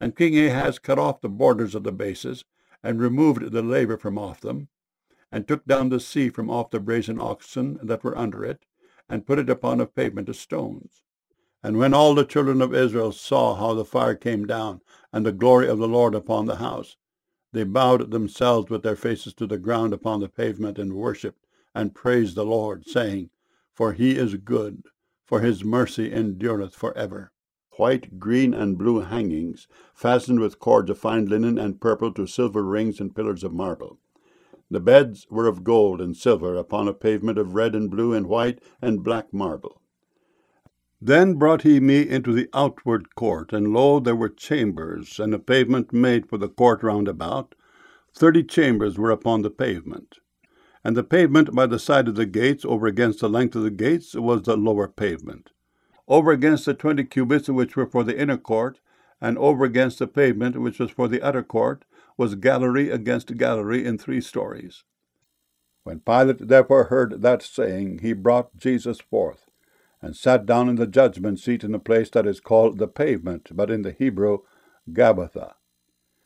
And King Ahaz cut off the borders of the bases, and removed the laver from off them, and took down the sea from off the brazen oxen that were under it, and put it upon a pavement of stones. And when all the children of Israel saw how the fire came down, and the glory of the Lord upon the house, they bowed themselves with their faces to the ground upon the pavement, and worshipped, and praised the Lord, saying, For he is good, for his mercy endureth for ever. White, green, and blue hangings, fastened with cords of fine linen and purple to silver rings and pillars of marble. The beds were of gold and silver, upon a pavement of red and blue and white and black marble. Then brought he me into the outward court, and lo, there were chambers, and a pavement made for the court round about. 30 chambers were upon the pavement. And the pavement by the side of the gates, over against the length of the gates, was the lower pavement. Over against the 20 cubits which were for the inner court, and over against the pavement which was for the outer court, was gallery against gallery in 3 stories. When Pilate therefore heard that saying, he brought Jesus forth, and sat down in the judgment seat in the place that is called the pavement, but in the Hebrew, Gabbatha.